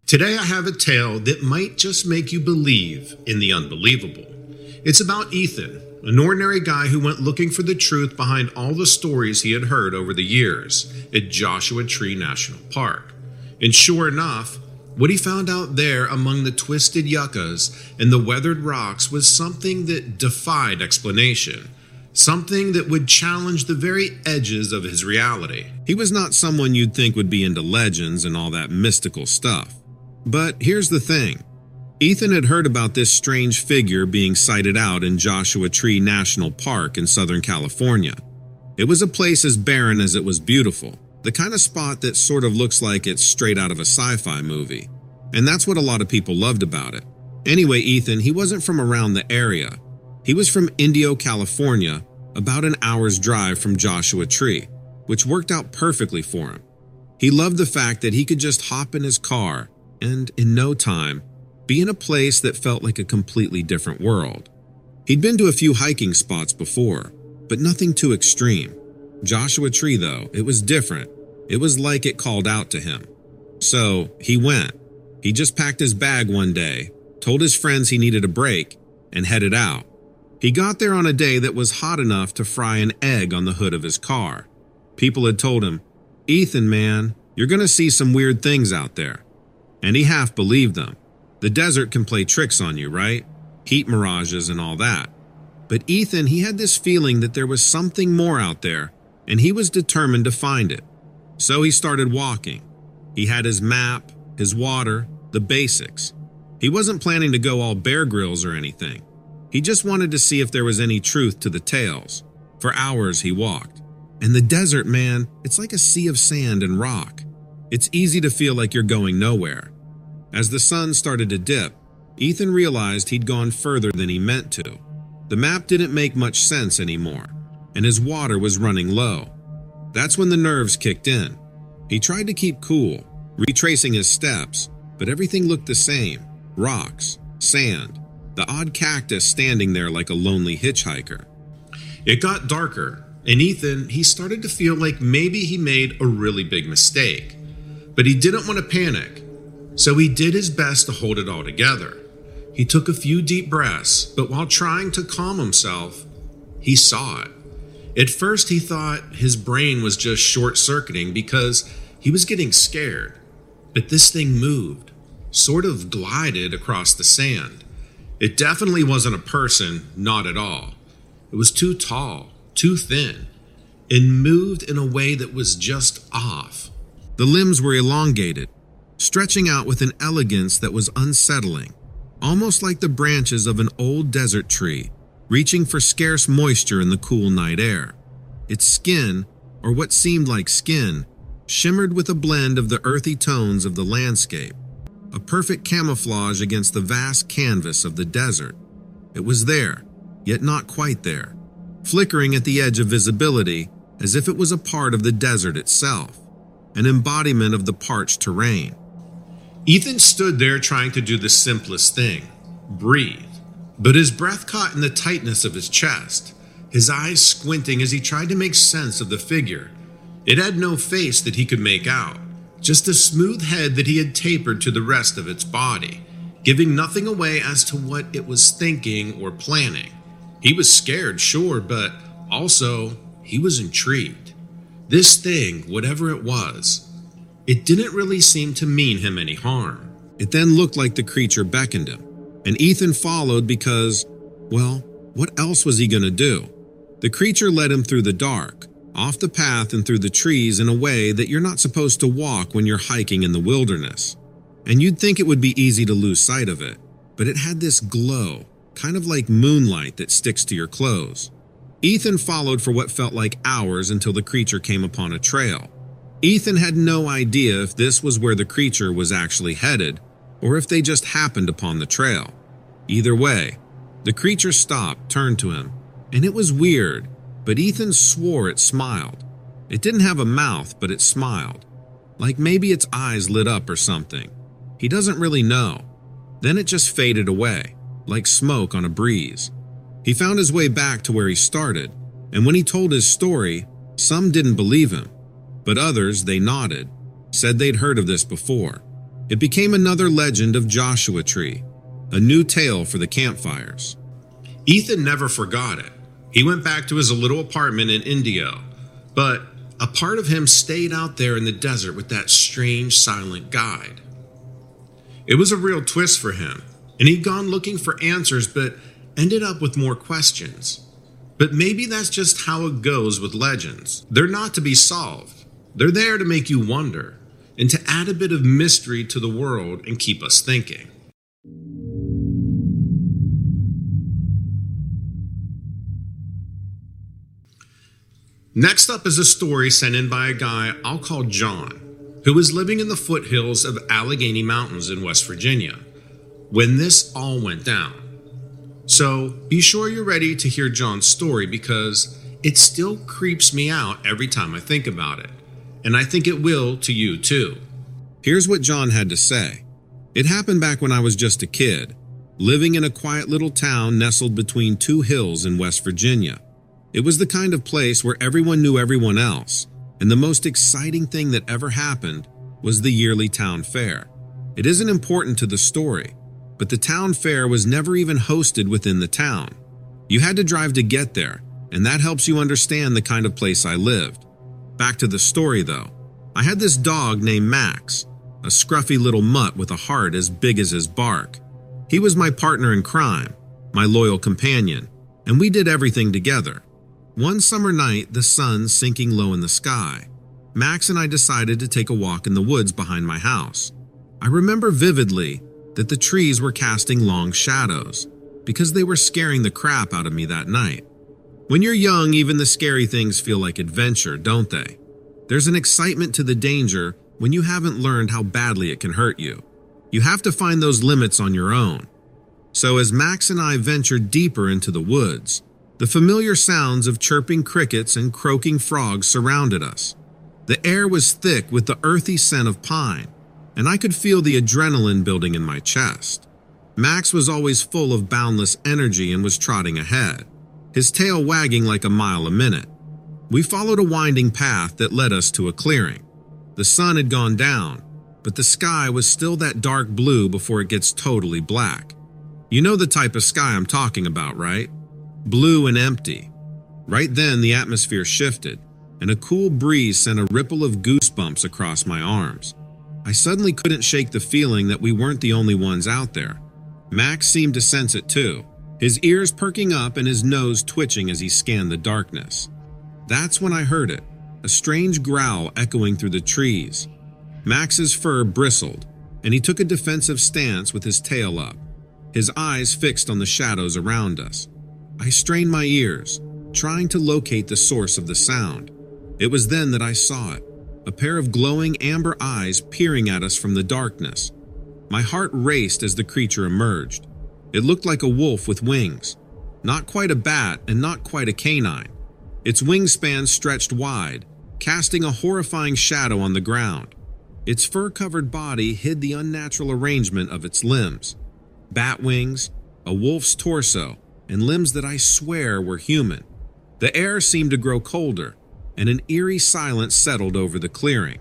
Today I have a tale that might just make you believe in the unbelievable. It's about Ethan, an ordinary guy who went looking for the truth behind all the stories he had heard over the years at Joshua Tree National Park. And sure enough, what he found out there among the twisted yuccas and the weathered rocks was something that defied explanation. Something that would challenge the very edges of his reality. He was not someone you'd think would be into legends and all that mystical stuff. But here's the thing. Ethan had heard about this strange figure being sighted out in Joshua Tree National Park in Southern California. It was a place as barren as it was beautiful, the kind of spot that sort of looks like it's straight out of a sci-fi movie. And that's what a lot of people loved about it. Anyway, Ethan, he wasn't from around the area. He was from Indio, California, about an hour's drive from Joshua Tree, which worked out perfectly for him. He loved the fact that he could just hop in his car and, in no time, be in a place that felt like a completely different world. He'd been to a few hiking spots before, but nothing too extreme. Joshua Tree, though, it was different. It was like it called out to him. So, he went. He just packed his bag one day, told his friends he needed a break, and headed out. He got there on a day that was hot enough to fry an egg on the hood of his car. People had told him, "Ethan, man, you're going to see some weird things out there." And he half believed them. The desert can play tricks on you, right? Heat mirages and all that. But Ethan, he had this feeling that there was something more out there, and he was determined to find it. So he started walking. He had his map, his water, the basics. He wasn't planning to go all Bear Grylls or anything. He just wanted to see if there was any truth to the tales. For hours he walked. And the desert, man, it's like a sea of sand and rock. It's easy to feel like you're going nowhere. As the sun started to dip, Ethan realized he'd gone further than he meant to. The map didn't make much sense anymore, and his water was running low. That's when the nerves kicked in. He tried to keep cool, retracing his steps, but everything looked the same. Rocks, sand, the odd cactus standing there like a lonely hitchhiker. It got darker, and Ethan, he started to feel like maybe he made a really big mistake. But he didn't want to panic, so he did his best to hold it all together. He took a few deep breaths, but while trying to calm himself, he saw it. At first he thought his brain was just short-circuiting because he was getting scared. But this thing moved, sort of glided across the sand. It definitely wasn't a person, not at all. It was too tall, too thin, and moved in a way that was just off. The limbs were elongated, stretching out with an elegance that was unsettling, almost like the branches of an old desert tree, reaching for scarce moisture in the cool night air. Its skin, or what seemed like skin, shimmered with a blend of the earthy tones of the landscape, a perfect camouflage against the vast canvas of the desert. It was there, yet not quite there, flickering at the edge of visibility as if it was a part of the desert itself, an embodiment of the parched terrain. Ethan stood there trying to do the simplest thing, breathe. But his breath caught in the tightness of his chest, his eyes squinting as he tried to make sense of the figure. It had no face that he could make out, just a smooth head that he had tapered to the rest of its body, giving nothing away as to what it was thinking or planning. He was scared, sure, but also he was intrigued. This thing, whatever it was, it didn't really seem to mean him any harm. It then looked like the creature beckoned him, and Ethan followed because, well, what else was he going to do? The creature led him through the dark, off the path and through the trees in a way that you're not supposed to walk when you're hiking in the wilderness. And you'd think it would be easy to lose sight of it, but it had this glow, kind of like moonlight that sticks to your clothes. Ethan followed for what felt like hours until the creature came upon a trail. Ethan had no idea if this was where the creature was actually headed, or if they just happened upon the trail. Either way, the creature stopped, turned to him, and it was weird, but Ethan swore it smiled. It didn't have a mouth, but it smiled, like maybe its eyes lit up or something. He doesn't really know. Then it just faded away, like smoke on a breeze. He found his way back to where he started, and when he told his story, some didn't believe him, but others, they nodded, said they'd heard of this before. It became another legend of Joshua Tree, a new tale for the campfires. Ethan never forgot it. He went back to his little apartment in Indio, but a part of him stayed out there in the desert with that strange silent guide. It was a real twist for him, and he'd gone looking for answers but ended up with more questions. But maybe that's just how it goes with legends. They're not to be solved. They're there to make you wonder and to add a bit of mystery to the world and keep us thinking. Next up is a story sent in by a guy I'll call John, who was living in the foothills of Allegheny Mountains in West Virginia when this all went down. So be sure you're ready to hear John's story because it still creeps me out every time I think about it, and I think it will to you too. Here's what John had to say. It happened back when I was just a kid, living in a quiet little town nestled between two hills in West Virginia. It was the kind of place where everyone knew everyone else, and the most exciting thing that ever happened was the yearly town fair. It isn't important to the story, but the town fair was never even hosted within the town. You had to drive to get there, and that helps you understand the kind of place I lived. Back to the story though. I had this dog named Max, a scruffy little mutt with a heart as big as his bark. He was my partner in crime, my loyal companion, and we did everything together. One summer night, the sun sinking low in the sky, Max and I decided to take a walk in the woods behind my house. I remember vividly that the trees were casting long shadows because they were scaring the crap out of me that night. When you're young, even the scary things feel like adventure, don't they? There's an excitement to the danger when you haven't learned how badly it can hurt you. You have to find those limits on your own. So as Max and I ventured deeper into the woods, the familiar sounds of chirping crickets and croaking frogs surrounded us. The air was thick with the earthy scent of pine, and I could feel the adrenaline building in my chest. Max was always full of boundless energy and was trotting ahead, his tail wagging like a mile a minute. We followed a winding path that led us to a clearing. The sun had gone down, but the sky was still that dark blue before it gets totally black. You know the type of sky I'm talking about, right? Blue and empty. Right then, the atmosphere shifted, and a cool breeze sent a ripple of goosebumps across my arms. I suddenly couldn't shake the feeling that we weren't the only ones out there. Max seemed to sense it too, his ears perking up and his nose twitching as he scanned the darkness. That's when I heard it, a strange growl echoing through the trees. Max's fur bristled, and he took a defensive stance with his tail up, his eyes fixed on the shadows around us. I strained my ears, trying to locate the source of the sound. It was then that I saw it, a pair of glowing amber eyes peering at us from the darkness. My heart raced as the creature emerged. It looked like a wolf with wings, not quite a bat and not quite a canine. Its wingspan stretched wide, casting a horrifying shadow on the ground. Its fur-covered body hid the unnatural arrangement of its limbs. Bat wings, a wolf's torso, and limbs that I swear were human. The air seemed to grow colder, and an eerie silence settled over the clearing.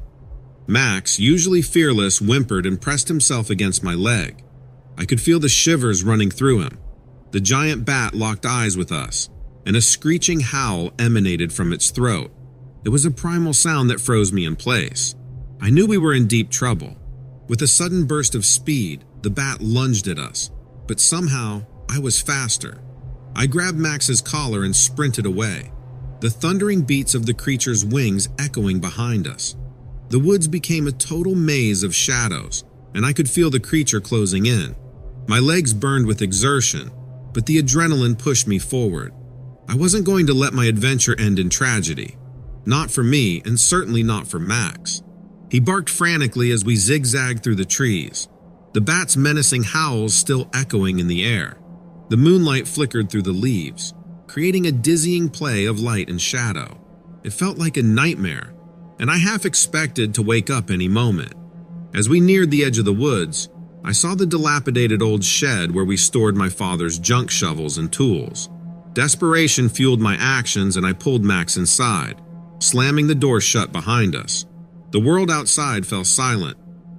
Max, usually fearless, whimpered and pressed himself against my leg. I could feel the shivers running through him. The giant bat locked eyes with us, and a screeching howl emanated from its throat. It was a primal sound that froze me in place. I knew we were in deep trouble. With a sudden burst of speed, the bat lunged at us, but somehow I was faster. I grabbed Max's collar and sprinted away, the thundering beats of the creature's wings echoing behind us. The woods became a total maze of shadows, and I could feel the creature closing in. My legs burned with exertion, but the adrenaline pushed me forward. I wasn't going to let my adventure end in tragedy. Not for me, and certainly not for Max. He barked frantically as we zigzagged through the trees, the bat's menacing howls still echoing in the air. The moonlight flickered through the leaves, creating a dizzying play of light and shadow. It felt like a nightmare, and I half expected to wake up any moment. As we neared the edge of the woods, I saw the dilapidated old shed where we stored my father's junk shovels and tools. Desperation fueled my actions, and I pulled Max inside, slamming the door shut behind us. The world outside fell silent,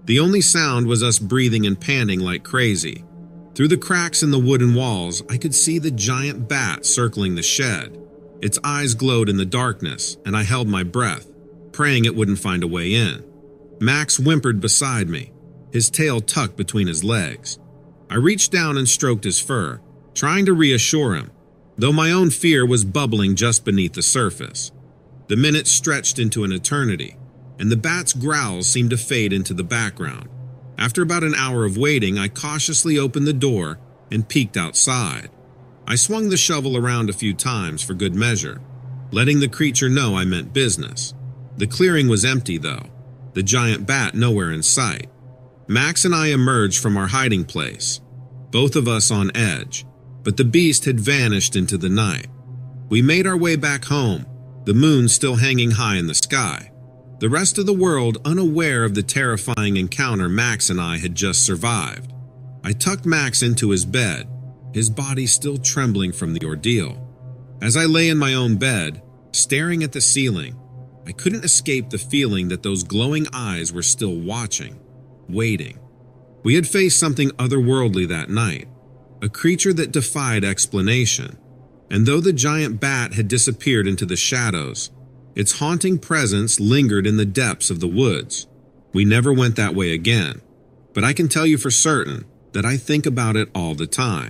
The only sound was us breathing and panting like crazy. Through the cracks in the wooden walls, I could see the giant bat circling the shed. Its eyes glowed in the darkness, and I held my breath, praying it wouldn't find a way in. Max whimpered beside me, his tail tucked between his legs. I reached down and stroked his fur, trying to reassure him, though my own fear was bubbling just beneath the surface. The minutes stretched into an eternity, and the bat's growls seemed to fade into the background. After about an hour of waiting, I cautiously opened the door and peeked outside. I swung the shovel around a few times for good measure, letting the creature know I meant business. The clearing was empty, though, the giant bat nowhere in sight. Max and I emerged from our hiding place, both of us on edge, but the beast had vanished into the night. We made our way back home, the moon still hanging high in the sky. The rest of the world unaware of the terrifying encounter Max and I had just survived. I tucked Max into his bed, his body still trembling from the ordeal. As I lay in my own bed, staring at the ceiling, I couldn't escape the feeling that those glowing eyes were still watching, waiting. We had faced something otherworldly that night, a creature that defied explanation. And though the giant bat had disappeared into the shadows, its haunting presence lingered in the depths of the woods. We never went that way again, but I can tell you for certain that I think about it all the time.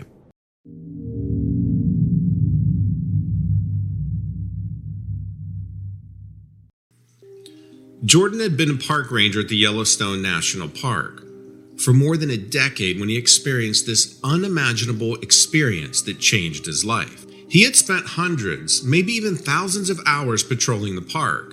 Jordan had been a park ranger at the Yellowstone National Park for more than a decade when he experienced this unimaginable experience that changed his life. He had spent hundreds, maybe even thousands of hours patrolling the park,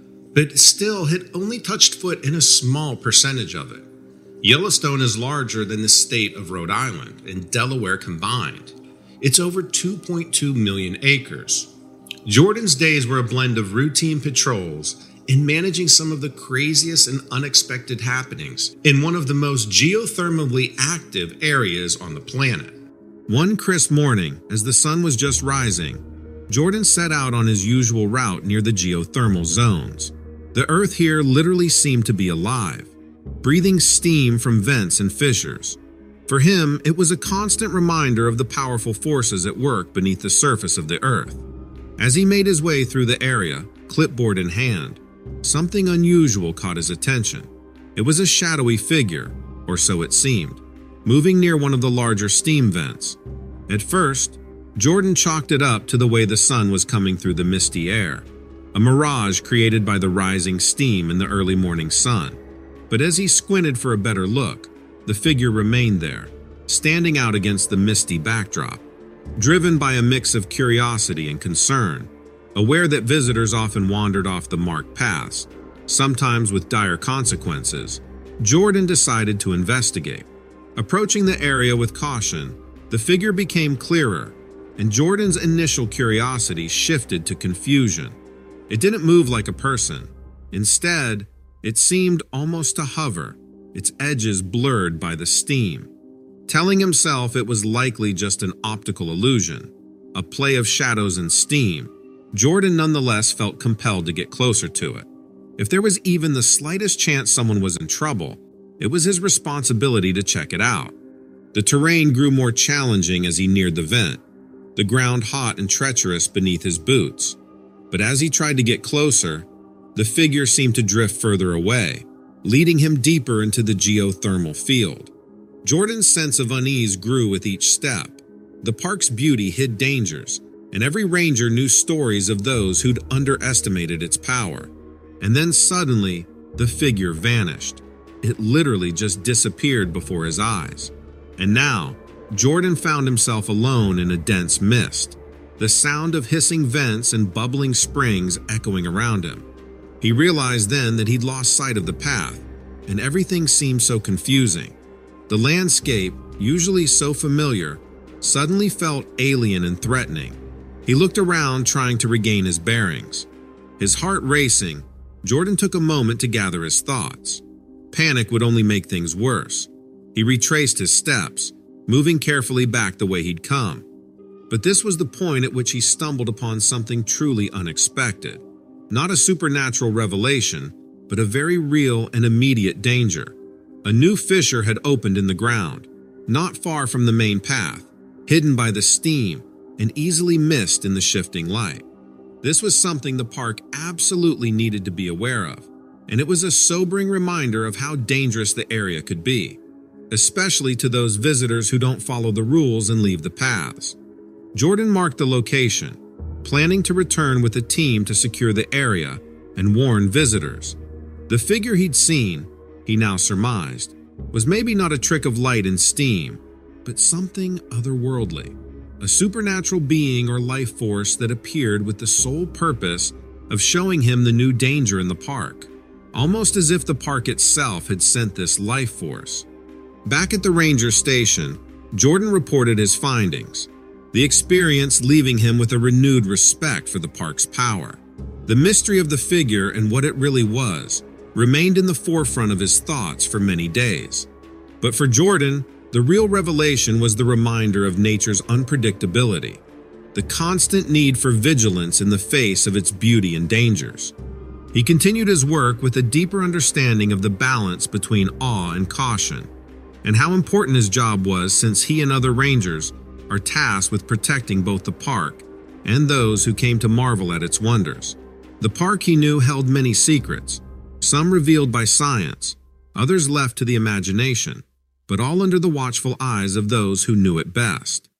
but still had only touched foot in a small percentage of it. Yellowstone is larger than the state of Rhode Island and Delaware combined. It's over 2.2 million acres. Jordan's days were a blend of routine patrols and managing some of the craziest and unexpected happenings in one of the most geothermally active areas on the planet. One crisp morning, as the sun was just rising, Jordan set out on his usual route near the geothermal zones. The earth here literally seemed to be alive, breathing steam from vents and fissures. For him, it was a constant reminder of the powerful forces at work beneath the surface of the earth. As he made his way through the area, clipboard in hand, something unusual caught his attention. It was a shadowy figure, or so it seemed, moving near one of the larger steam vents. At first, Jordan chalked it up to the way the sun was coming through the misty air, a mirage created by the rising steam in the early morning sun. But as he squinted for a better look, the figure remained there, standing out against the misty backdrop. Driven by a mix of curiosity and concern, aware that visitors often wandered off the marked paths, sometimes with dire consequences, Jordan decided to investigate. Approaching the area with caution, the figure became clearer, and Jordan's initial curiosity shifted to confusion. It didn't move like a person. Instead, it seemed almost to hover, its edges blurred by the steam. Telling himself it was likely just an optical illusion, a play of shadows and steam, Jordan nonetheless felt compelled to get closer to it. If there was even the slightest chance someone was in trouble, it was his responsibility to check it out. The terrain grew more challenging as he neared the vent, the ground hot and treacherous beneath his boots. But as he tried to get closer, the figure seemed to drift further away, leading him deeper into the geothermal field. Jordan's sense of unease grew with each step. The park's beauty hid dangers, and every ranger knew stories of those who'd underestimated its power. And then suddenly, the figure vanished. It literally just disappeared before his eyes. And now, Jordan found himself alone in a dense mist, the sound of hissing vents and bubbling springs echoing around him. He realized then that he'd lost sight of the path, and everything seemed so confusing. The landscape, usually so familiar, suddenly felt alien and threatening. He looked around, trying to regain his bearings. His heart racing, Jordan took a moment to gather his thoughts. Panic would only make things worse. He retraced his steps, moving carefully back the way he'd come. But this was the point at which he stumbled upon something truly unexpected. Not a supernatural revelation, but a very real and immediate danger. A new fissure had opened in the ground, not far from the main path, hidden by the steam and easily missed in the shifting light. This was something the park absolutely needed to be aware of, and it was a sobering reminder of how dangerous the area could be, especially to those visitors who don't follow the rules and leave the paths. Jordan marked the location, planning to return with a team to secure the area and warn visitors. The figure he'd seen, he now surmised, was maybe not a trick of light and steam, but something otherworldly, a supernatural being or life force that appeared with the sole purpose of showing him the new danger in the park, almost as if the park itself had sent this life force. Back at the ranger station, Jordan reported his findings, the experience leaving him with a renewed respect for the park's power. The mystery of the figure and what it really was remained in the forefront of his thoughts for many days. But for Jordan, the real revelation was the reminder of nature's unpredictability, the constant need for vigilance in the face of its beauty and dangers. He continued his work with a deeper understanding of the balance between awe and caution, and how important his job was since he and other rangers are tasked with protecting both the park and those who came to marvel at its wonders. The park, he knew, held many secrets, some revealed by science, others left to the imagination, but all under the watchful eyes of those who knew it best.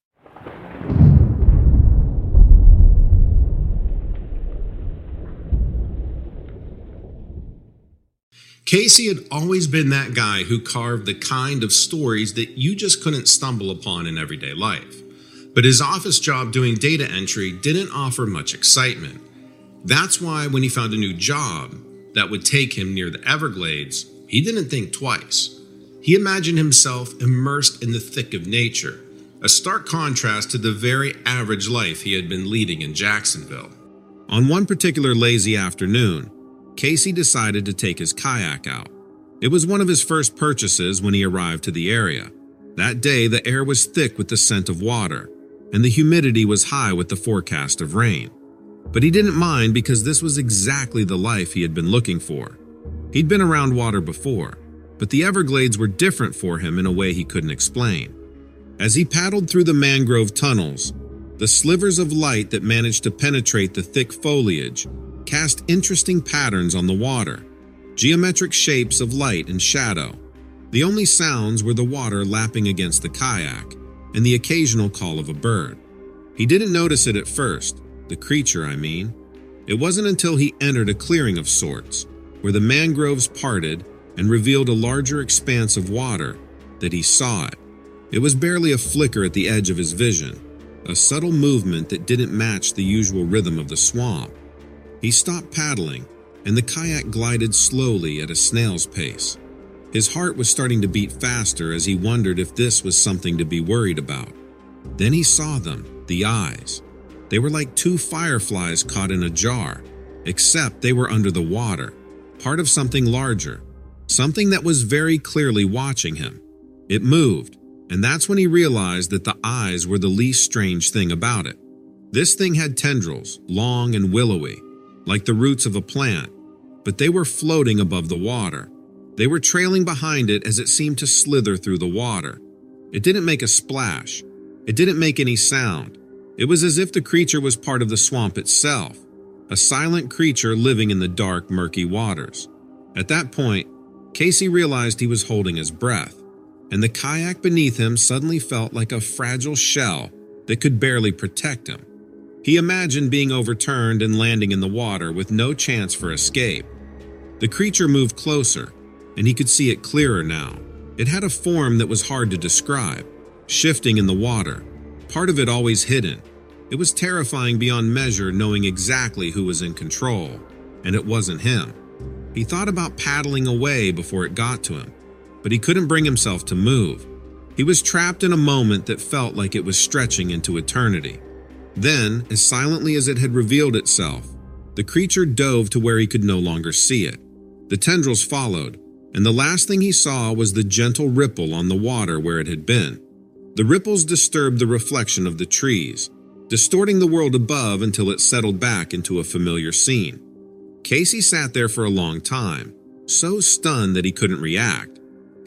Casey had always been that guy who carved the kind of stories that you just couldn't stumble upon in everyday life. But his office job doing data entry didn't offer much excitement. That's why when he found a new job that would take him near the Everglades, he didn't think twice. He imagined himself immersed in the thick of nature, a stark contrast to the very average life he had been leading in Jacksonville. On one particular lazy afternoon, Casey decided to take his kayak out. It was one of his first purchases when he arrived to the area. That day, the air was thick with the scent of water, and the humidity was high with the forecast of rain. But he didn't mind because this was exactly the life he had been looking for. He'd been around water before, but the Everglades were different for him in a way he couldn't explain. As he paddled through the mangrove tunnels, the slivers of light that managed to penetrate the thick foliage cast interesting patterns on the water, geometric shapes of light and shadow. The only sounds were the water lapping against the kayak and the occasional call of a bird. He didn't notice it at first, the creature, I mean. It wasn't until he entered a clearing of sorts, where the mangroves parted and revealed a larger expanse of water, that he saw it. It was barely a flicker at the edge of his vision, a subtle movement that didn't match the usual rhythm of the swamp. He stopped paddling, and the kayak glided slowly at a snail's pace. His heart was starting to beat faster as he wondered if this was something to be worried about. Then he saw them, the eyes. They were like two fireflies caught in a jar, except they were under the water, part of something larger, something that was very clearly watching him. It moved, and that's when he realized that the eyes were the least strange thing about it. This thing had tendrils, long and willowy, like the roots of a plant, but they were floating above the water. They were trailing behind it as it seemed to slither through the water. It didn't make a splash. It didn't make any sound. It was as if the creature was part of the swamp itself, a silent creature living in the dark, murky waters. At that point, Casey realized he was holding his breath, and the kayak beneath him suddenly felt like a fragile shell that could barely protect him. He imagined being overturned and landing in the water with no chance for escape. The creature moved closer, and he could see it clearer now. It had a form that was hard to describe, shifting in the water, part of it always hidden. It was terrifying beyond measure knowing exactly who was in control, and it wasn't him. He thought about paddling away before it got to him, but he couldn't bring himself to move. He was trapped in a moment that felt like it was stretching into eternity. Then, as silently as it had revealed itself, the creature dove to where he could no longer see it. The tendrils followed, and the last thing he saw was the gentle ripple on the water where it had been. The ripples disturbed the reflection of the trees, distorting the world above until it settled back into a familiar scene. Casey sat there for a long time, so stunned that he couldn't react.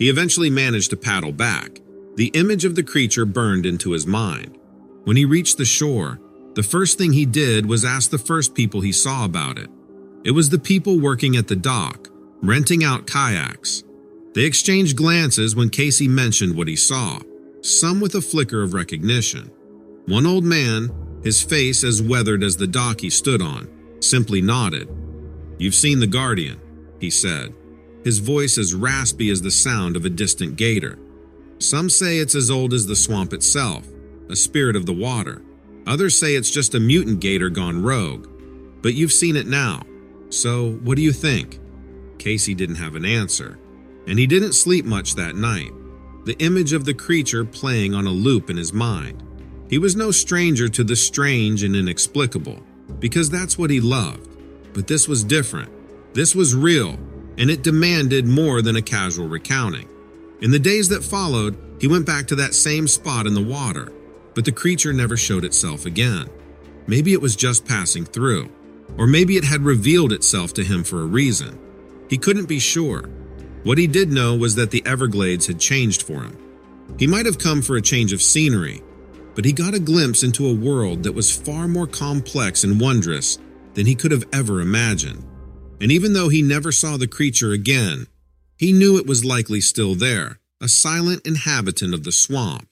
He eventually managed to paddle back. The image of the creature burned into his mind. When he reached the shore, the first thing he did was ask the first people he saw about it. It was the people working at the dock, renting out kayaks. They exchanged glances when Casey mentioned what he saw, some with a flicker of recognition. One old man, his face as weathered as the dock he stood on, simply nodded. "You've seen the Guardian," he said, his voice as raspy as the sound of a distant gator. "Some say it's as old as the swamp itself, a spirit of the water. Others say it's just a mutant gator gone rogue. But you've seen it now. So what do you think?" Casey didn't have an answer, and he didn't sleep much that night, the image of the creature playing on a loop in his mind. He was no stranger to the strange and inexplicable, because that's what he loved. But this was different. This was real, and it demanded more than a casual recounting. In the days that followed, he went back to that same spot in the water, but the creature never showed itself again. Maybe it was just passing through, or maybe it had revealed itself to him for a reason. He couldn't be sure. What he did know was that the Everglades had changed for him. He might have come for a change of scenery, but he got a glimpse into a world that was far more complex and wondrous than he could have ever imagined. And even though he never saw the creature again, he knew it was likely still there, a silent inhabitant of the swamp.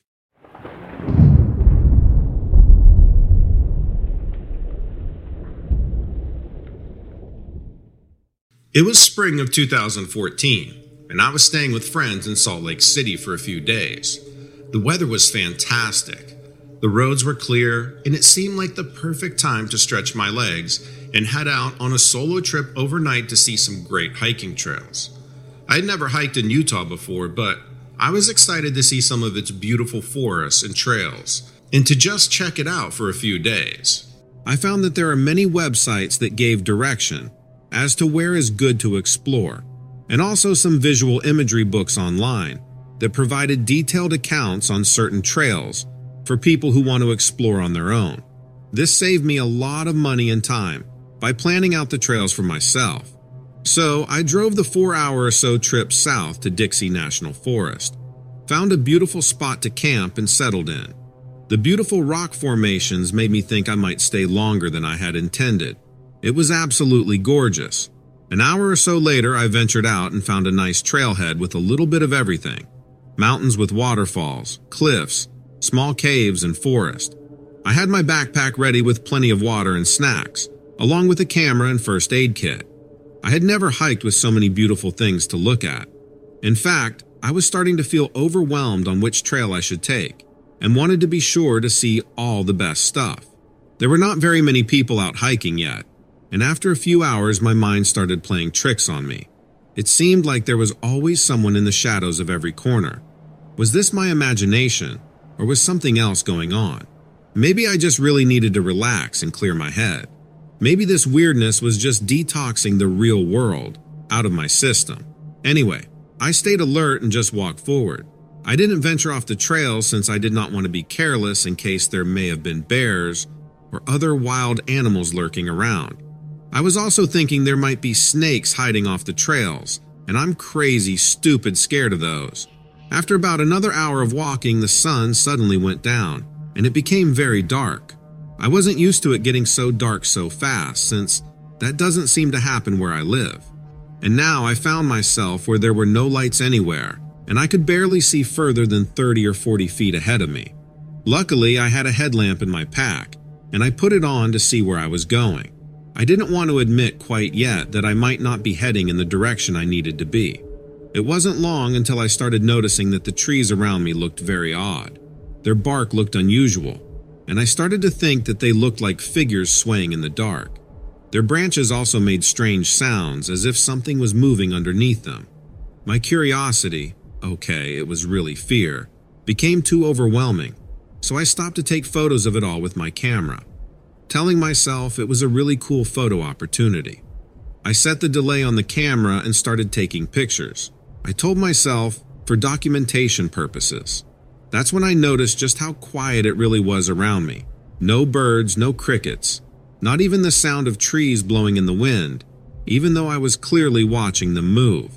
It was spring of 2014, and I was staying with friends in Salt Lake City for a few days. The weather was fantastic. The roads were clear, and it seemed like the perfect time to stretch my legs and head out on a solo trip overnight to see some great hiking trails. I had never hiked in Utah before, but I was excited to see some of its beautiful forests and trails, and to just check it out for a few days. I found that there are many websites that gave direction as to where is good to explore, and also some visual imagery books online that provided detailed accounts on certain trails for people who want to explore on their own. This saved me a lot of money and time by planning out the trails for myself. So I drove the 4-hour or so trip south to Dixie National Forest, found a beautiful spot to camp and settled in. The beautiful rock formations made me think I might stay longer than I had intended. It was absolutely gorgeous. An hour or so later, I ventured out and found a nice trailhead with a little bit of everything. Mountains with waterfalls, cliffs, small caves, and forest. I had my backpack ready with plenty of water and snacks, along with a camera and first aid kit. I had never hiked with so many beautiful things to look at. In fact, I was starting to feel overwhelmed on which trail I should take, and wanted to be sure to see all the best stuff. There were not very many people out hiking yet, and after a few hours my mind started playing tricks on me. It seemed like there was always someone in the shadows of every corner. Was this my imagination, or was something else going on? Maybe I just really needed to relax and clear my head. Maybe this weirdness was just detoxing the real world out of my system. Anyway, I stayed alert and just walked forward. I didn't venture off the trail since I did not want to be careless in case there may have been bears or other wild animals lurking around. I was also thinking there might be snakes hiding off the trails, and I'm crazy, stupid scared of those. After about another hour of walking, the sun suddenly went down, and it became very dark. I wasn't used to it getting so dark so fast, since that doesn't seem to happen where I live. And now I found myself where there were no lights anywhere, and I could barely see further than 30 or 40 feet ahead of me. Luckily, I had a headlamp in my pack, and I put it on to see where I was going. I didn't want to admit quite yet that I might not be heading in the direction I needed to be. It wasn't long until I started noticing that the trees around me looked very odd. Their bark looked unusual, and I started to think that they looked like figures swaying in the dark. Their branches also made strange sounds, as if something was moving underneath them. My curiosity, okay, it was really fear, became too overwhelming, so I stopped to take photos of it all with my camera, telling myself it was a really cool photo opportunity. I set the delay on the camera and started taking pictures. I told myself, for documentation purposes. That's when I noticed just how quiet it really was around me. No birds, no crickets, not even the sound of trees blowing in the wind, even though I was clearly watching them move.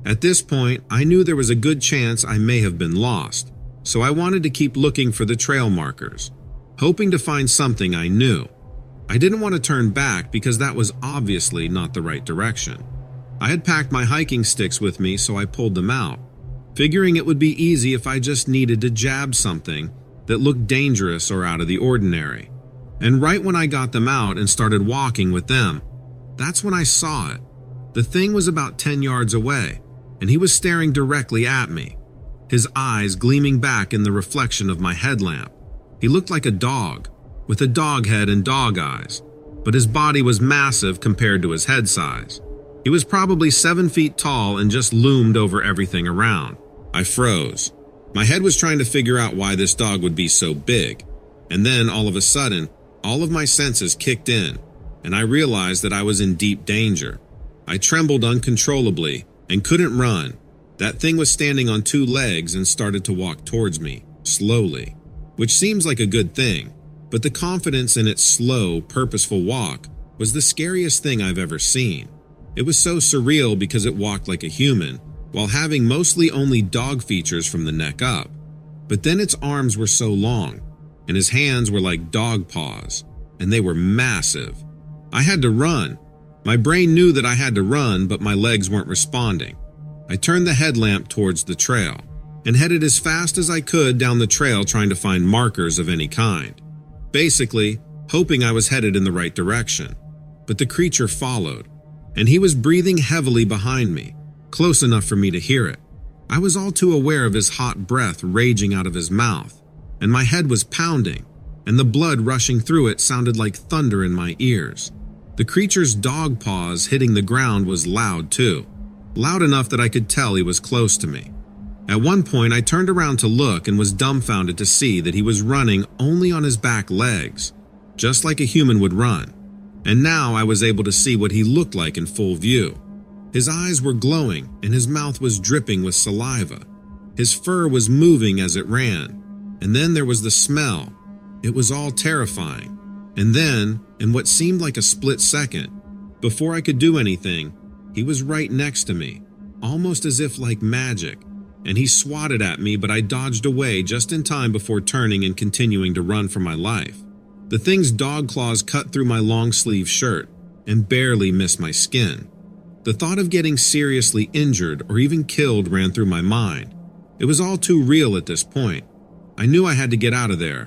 At this point, I knew there was a good chance I may have been lost, so I wanted to keep looking for the trail markers, hoping to find something I knew. I didn't want to turn back because that was obviously not the right direction. I had packed my hiking sticks with me, so I pulled them out, figuring it would be easy if I just needed to jab something that looked dangerous or out of the ordinary. And right when I got them out and started walking with them, that's when I saw it. The thing was about 10 yards away, and he was staring directly at me, his eyes gleaming back in the reflection of my headlamp. He looked like a dog, with a dog head and dog eyes, but his body was massive compared to his head size. He was probably 7 feet tall and just loomed over everything around. I froze. My head was trying to figure out why this dog would be so big, and then all of a sudden, all of my senses kicked in, and I realized that I was in deep danger. I trembled uncontrollably and couldn't run. That thing was standing on 2 legs and started to walk towards me, slowly, which seems like a good thing, but the confidence in its slow, purposeful walk was the scariest thing I've ever seen. It was so surreal because it walked like a human, while having mostly only dog features from the neck up. But then its arms were so long, and his hands were like dog paws, and they were massive. I had to run. My brain knew that I had to run, but my legs weren't responding. I turned the headlamp towards the trail and headed as fast as I could down the trail trying to find markers of any kind. Basically, hoping I was headed in the right direction. But the creature followed, and he was breathing heavily behind me, close enough for me to hear it. I was all too aware of his hot breath raging out of his mouth, and my head was pounding, and the blood rushing through it sounded like thunder in my ears. The creature's dog paws hitting the ground was loud too, loud enough that I could tell he was close to me. At one point, I turned around to look and was dumbfounded to see that he was running only on his back legs, just like a human would run. And now I was able to see what he looked like in full view. His eyes were glowing and his mouth was dripping with saliva. His fur was moving as it ran. And then there was the smell. It was all terrifying. And then, in what seemed like a split second, before I could do anything, he was right next to me, almost as if like magic, and he swatted at me, but I dodged away just in time before turning and continuing to run for my life. The thing's dog claws cut through my long-sleeve shirt and barely missed my skin. The thought of getting seriously injured or even killed ran through my mind. It was all too real at this point. I knew I had to get out of there,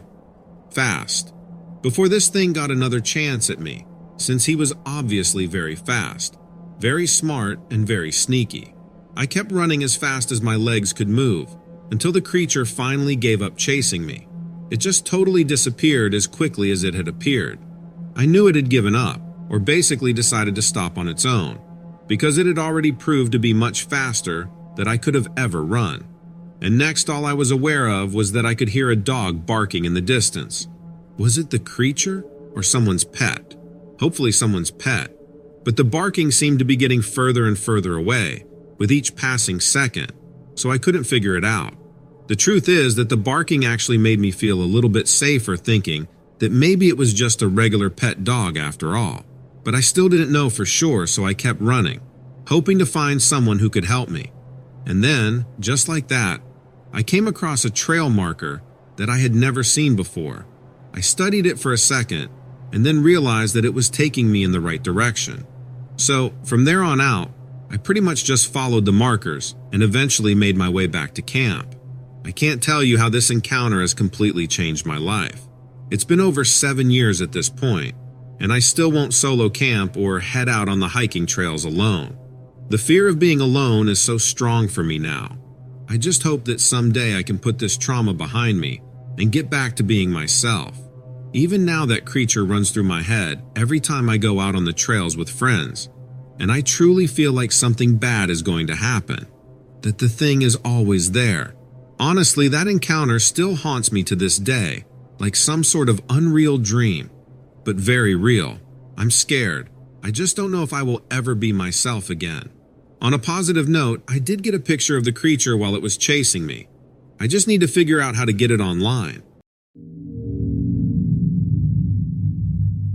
fast, before this thing got another chance at me, since he was obviously very fast, very smart, and very sneaky. I kept running as fast as my legs could move, until the creature finally gave up chasing me. It just totally disappeared as quickly as it had appeared. I knew it had given up, or basically decided to stop on its own, because it had already proved to be much faster than I could have ever run. And next, all I was aware of was that I could hear a dog barking in the distance. Was it the creature or someone's pet? Hopefully someone's pet. But the barking seemed to be getting further and further away, with each passing second, so I couldn't figure it out. The truth is that the barking actually made me feel a little bit safer, thinking that maybe it was just a regular pet dog after all. But I still didn't know for sure, so I kept running, hoping to find someone who could help me. And then, just like that, I came across a trail marker that I had never seen before. I studied it for a second, and then realized that it was taking me in the right direction. So, from there on out, I pretty much just followed the markers and eventually made my way back to camp. I can't tell you how this encounter has completely changed my life. It's been over 7 years at this point, and I still won't solo camp or head out on the hiking trails alone. The fear of being alone is so strong for me now. I just hope that someday I can put this trauma behind me and get back to being myself. Even now, that creature runs through my head every time I go out on the trails with friends, and I truly feel like something bad is going to happen, that the thing is always there. Honestly, that encounter still haunts me to this day, like some sort of unreal dream, but very real. I'm scared. I just don't know if I will ever be myself again. On a positive note, I did get a picture of the creature while it was chasing me. I just need to figure out how to get it online.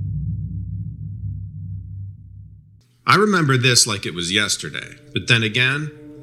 I remember this like it was yesterday, but then again,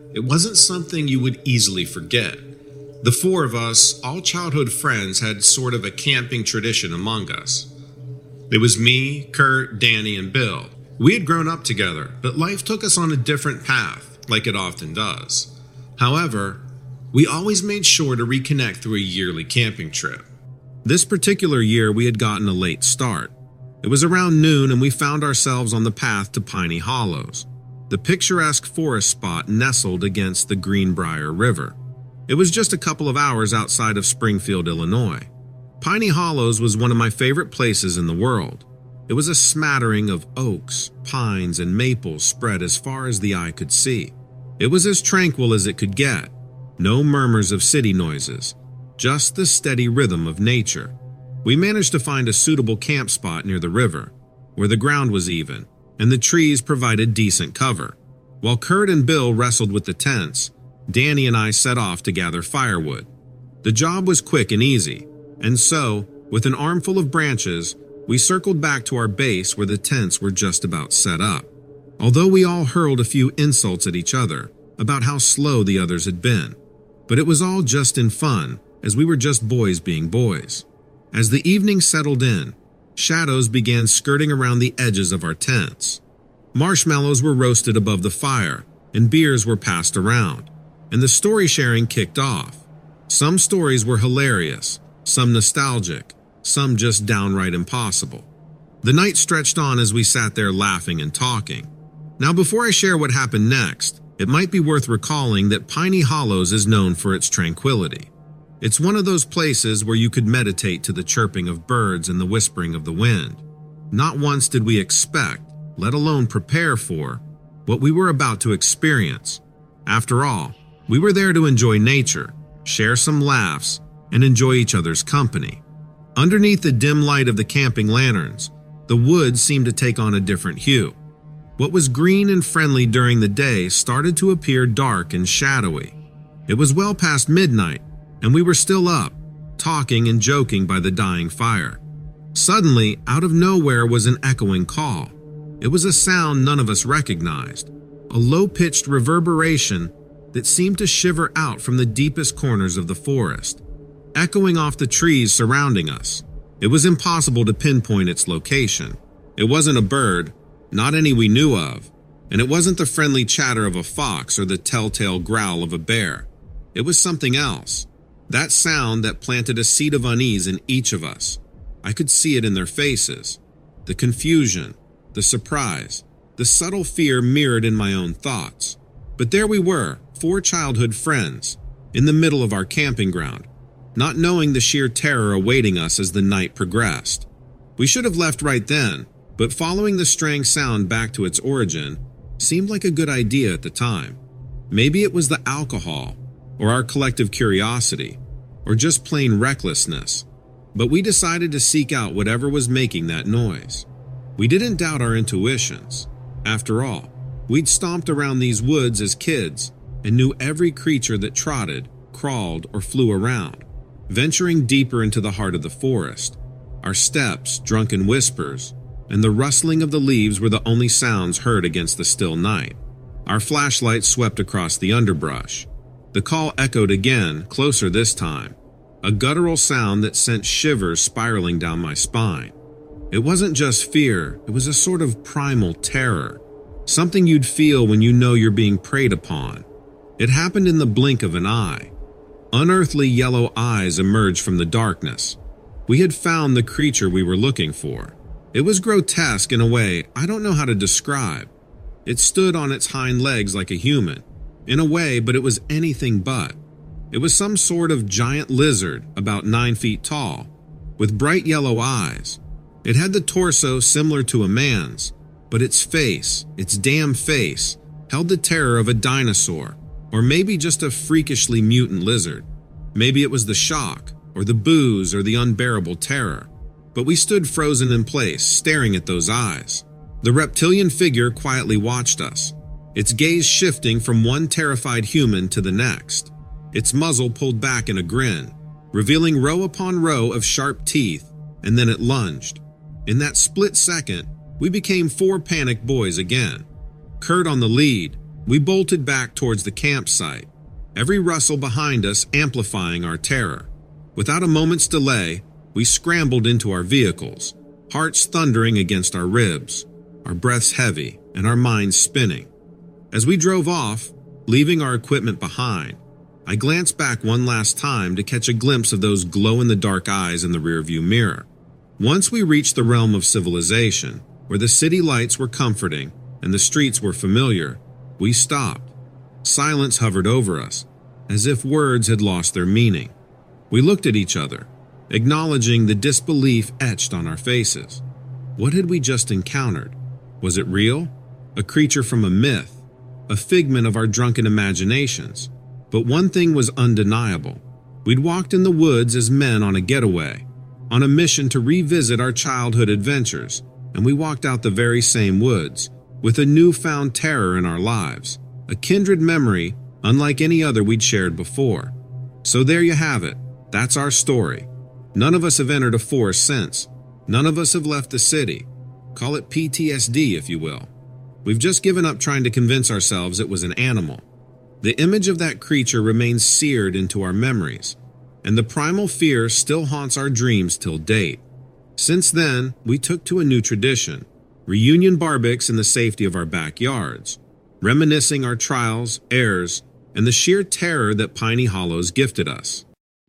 It wasn't something you would easily forget. The four of us, all childhood friends, had sort of a camping tradition among us. It was me, Kurt, Danny, and Bill. We had grown up together, but life took us on a different path, like it often does. However, we always made sure to reconnect through a yearly camping trip. This particular year, we had gotten a late start. It was around noon and we found ourselves on the path to Piney Hollows, the picturesque forest spot nestled against the Greenbrier River. It was just a couple of hours outside of Springfield, Illinois. Piney Hollows was one of my favorite places in the world. It was a smattering of oaks, pines, and maples spread as far as the eye could see. It was as tranquil as it could get. No murmurs of city noises, just the steady rhythm of nature. We managed to find a suitable camp spot near the river, where the ground was even, and the trees provided decent cover. While Kurt and Bill wrestled with the tents, Danny and I set off to gather firewood. The job was quick and easy, and so, with an armful of branches, we circled back to our base where the tents were just about set up. Although we all hurled a few insults at each other about how slow the others had been. But it was all just in fun, as we were just boys being boys. As the evening settled in, shadows began skirting around the edges of our tents. Marshmallows were roasted above the fire, and beers were passed around, and the story sharing kicked off. Some stories were hilarious, some nostalgic, some just downright impossible. The night stretched on as we sat there laughing and talking. Now, before I share what happened next, it might be worth recalling that Piney Hollows is known for its tranquility. It's one of those places where you could meditate to the chirping of birds and the whispering of the wind. Not once did we expect, let alone prepare for, what we were about to experience. After all, we were there to enjoy nature, share some laughs, and enjoy each other's company. Underneath the dim light of the camping lanterns, the woods seemed to take on a different hue. What was green and friendly during the day started to appear dark and shadowy. It was well past midnight, and we were still up, talking and joking by the dying fire. Suddenly, out of nowhere was an echoing call. It was a sound none of us recognized, a low-pitched reverberation that seemed to shiver out from the deepest corners of the forest, echoing off the trees surrounding us. It was impossible to pinpoint its location. It wasn't a bird, not any we knew of, and it wasn't the friendly chatter of a fox or the telltale growl of a bear. It was something else. That sound that planted a seed of unease in each of us. I could see it in their faces. The confusion, the surprise, the subtle fear mirrored in my own thoughts. But there we were, four childhood friends, in the middle of our camping ground, not knowing the sheer terror awaiting us as the night progressed. We should have left right then, but following the straying sound back to its origin seemed like a good idea at the time. Maybe it was the alcohol, or our collective curiosity, or just plain recklessness, but we decided to seek out whatever was making that noise. We didn't doubt our intuitions. After all, we'd stomped around these woods as kids and knew every creature that trotted, crawled, or flew around. Venturing deeper into the heart of the forest, our steps, drunken whispers, and the rustling of the leaves were the only sounds heard against the still night. Our flashlights swept across the underbrush. The call echoed again, closer this time, a guttural sound that sent shivers spiraling down my spine. It wasn't just fear, it was a sort of primal terror, something you'd feel when you know you're being preyed upon. It happened in the blink of an eye. Unearthly yellow eyes emerged from the darkness. We had found the creature we were looking for. It was grotesque in a way I don't know how to describe. It stood on its hind legs like a human, in a way, but it was anything but. It was some sort of giant lizard about 9 feet tall, with bright yellow eyes. It had the torso similar to a man's, but its face, its damn face, held the terror of a dinosaur, or maybe just a freakishly mutant lizard. Maybe it was the shock, or the booze, or the unbearable terror. But we stood frozen in place, staring at those eyes. The reptilian figure quietly watched us, its gaze shifting from one terrified human to the next. Its muzzle pulled back in a grin, revealing row upon row of sharp teeth, and then it lunged. In that split second, we became four panicked boys again. Kurt on the lead, We bolted back towards the campsite, every rustle behind us amplifying our terror. Without a moment's delay, we scrambled into our vehicles, hearts thundering against our ribs, our breaths heavy, and our minds spinning. As we drove off, leaving our equipment behind, I glanced back one last time to catch a glimpse of those glow-in-the-dark eyes in the rearview mirror. Once we reached the realm of civilization, where the city lights were comforting and the streets were familiar, we stopped. Silence hovered over us, as if words had lost their meaning. We looked at each other, acknowledging the disbelief etched on our faces. What had we just encountered? Was it real? A creature from a myth? A figment of our drunken imaginations? But one thing was undeniable. We'd walked in the woods as men on a getaway, on a mission to revisit our childhood adventures, and we walked out the very same woods, with a newfound terror in our lives, a kindred memory unlike any other we'd shared before. So there you have it. That's our story. None of us have entered a forest since. None of us have left the city. Call it PTSD, if you will. We've just given up trying to convince ourselves it was an animal. The image of that creature remains seared into our memories, and the primal fear still haunts our dreams till date. Since then, we took to a new tradition, reunion barbecues in the safety of our backyards, reminiscing our trials, errors, and the sheer terror that Piney Hollows gifted us.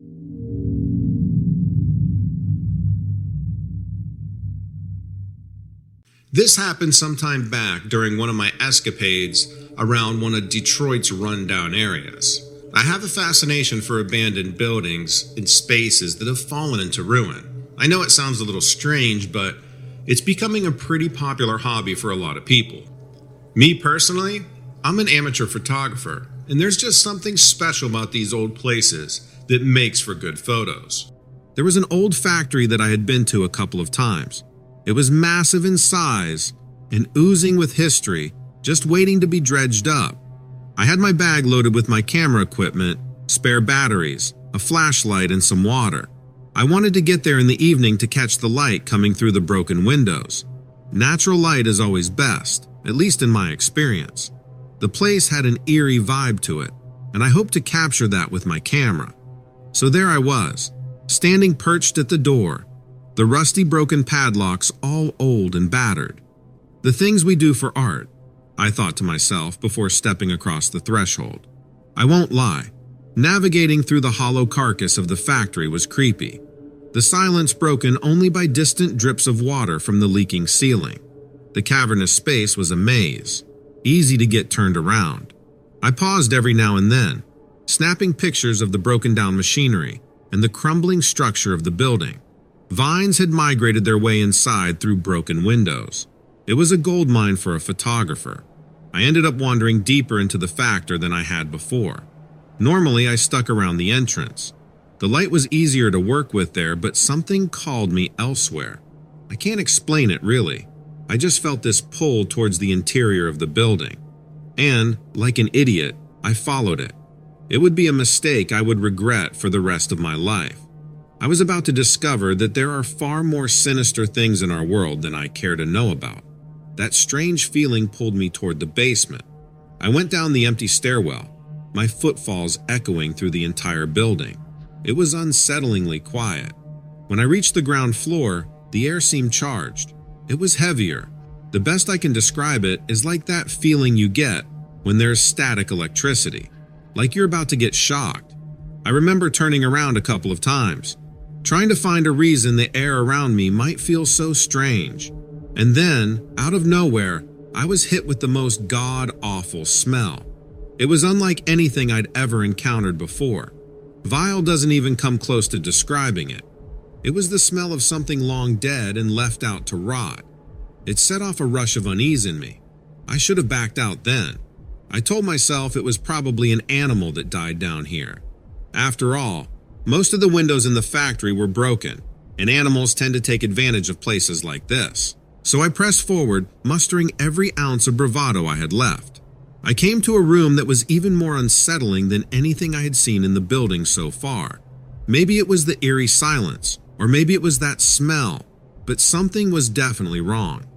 This happened sometime back during one of my escapades around one of Detroit's rundown areas. I have a fascination for abandoned buildings and spaces that have fallen into ruin. I know it sounds a little strange, but it's becoming a pretty popular hobby for a lot of people. Me personally, I'm an amateur photographer, and there's just something special about these old places that makes for good photos. There was an old factory that I had been to a couple of times. It was massive in size and oozing with history, just waiting to be dredged up. I had my bag loaded with my camera equipment, spare batteries, a flashlight, and some water. I wanted to get there in the evening to catch the light coming through the broken windows. Natural light is always best, at least in my experience. The place had an eerie vibe to it, and I hoped to capture that with my camera. So there I was, standing perched at the door, the rusty broken padlocks all old and battered. The things we do for art, I thought to myself before stepping across the threshold. I won't lie, navigating through the hollow carcass of the factory was creepy. The silence broken only by distant drips of water from the leaking ceiling. The cavernous space was a maze, easy to get turned around. I paused every now and then, snapping pictures of the broken down machinery and the crumbling structure of the building. Vines had migrated their way inside through broken windows. It was a goldmine for a photographer. I ended up wandering deeper into the factor than I had before. Normally, I stuck around the entrance. The light was easier to work with there, but something called me elsewhere. I can't explain it really. I just felt this pull towards the interior of the building. And, like an idiot, I followed it. It would be a mistake I would regret for the rest of my life. I was about to discover that there are far more sinister things in our world than I care to know about. That strange feeling pulled me toward the basement. I went down the empty stairwell, my footfalls echoing through the entire building. It was unsettlingly quiet. When I reached the ground floor, the air seemed charged. It was heavier. The best I can describe it is like that feeling you get when there's static electricity, like you're about to get shocked. I remember turning around a couple of times, trying to find a reason the air around me might feel so strange. And then, out of nowhere, I was hit with the most god-awful smell. It was unlike anything I'd ever encountered before. Vile doesn't even come close to describing it. It was the smell of something long dead and left out to rot. It set off a rush of unease in me. I should have backed out then. I told myself it was probably an animal that died down here. After all, most of the windows in the factory were broken, and animals tend to take advantage of places like this. So I pressed forward, mustering every ounce of bravado I had left. I came to a room that was even more unsettling than anything I had seen in the building so far. Maybe it was the eerie silence, or maybe it was that smell, but something was definitely wrong.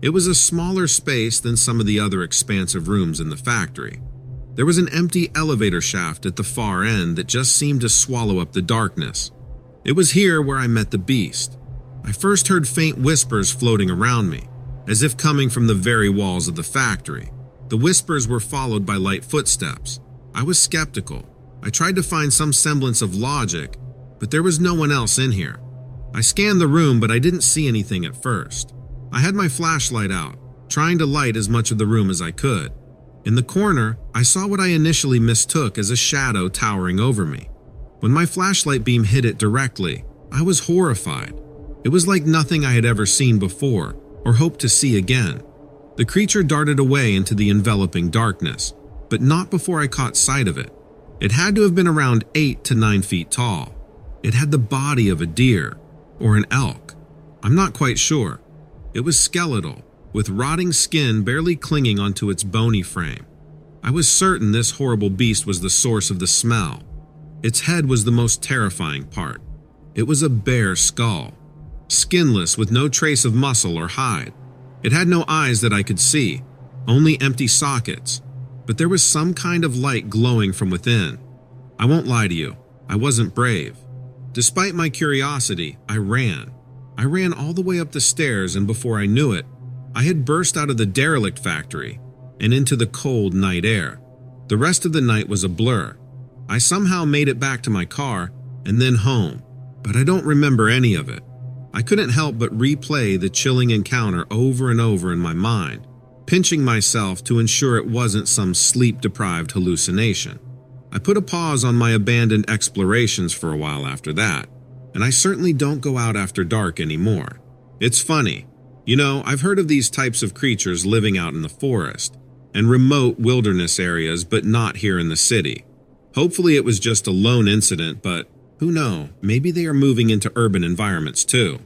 It was a smaller space than some of the other expansive rooms in the factory. There was an empty elevator shaft at the far end that just seemed to swallow up the darkness. It was here where I met the beast. I first heard faint whispers floating around me, as if coming from the very walls of the factory. The whispers were followed by light footsteps. I was skeptical. I tried to find some semblance of logic, but there was no one else in here. I scanned the room, but I didn't see anything at first. I had my flashlight out, trying to light as much of the room as I could. In the corner, I saw what I initially mistook as a shadow towering over me. When my flashlight beam hit it directly, I was horrified. It was like nothing I had ever seen before or hoped to see again. The creature darted away into the enveloping darkness, but not before I caught sight of it. It had to have been around 8 to 9 feet tall. It had the body of a deer or an elk. I'm not quite sure. It was skeletal, with rotting skin barely clinging onto its bony frame. I was certain this horrible beast was the source of the smell. Its head was the most terrifying part. It was a bare skull, skinless with no trace of muscle or hide. It had no eyes that I could see, only empty sockets, but there was some kind of light glowing from within. I won't lie to you, I wasn't brave. Despite my curiosity, I ran. I ran all the way up the stairs, and before I knew it, I had burst out of the derelict factory and into the cold night air. The rest of the night was a blur. I somehow made it back to my car and then home, but I don't remember any of it. I couldn't help but replay the chilling encounter over and over in my mind, pinching myself to ensure it wasn't some sleep-deprived hallucination. I put a pause on my abandoned explorations for a while after that, and I certainly don't go out after dark anymore. It's funny. You know, I've heard of these types of creatures living out in the forest and remote wilderness areas, but not here in the city. Hopefully it was just a lone incident, but who knows, maybe they are moving into urban environments too.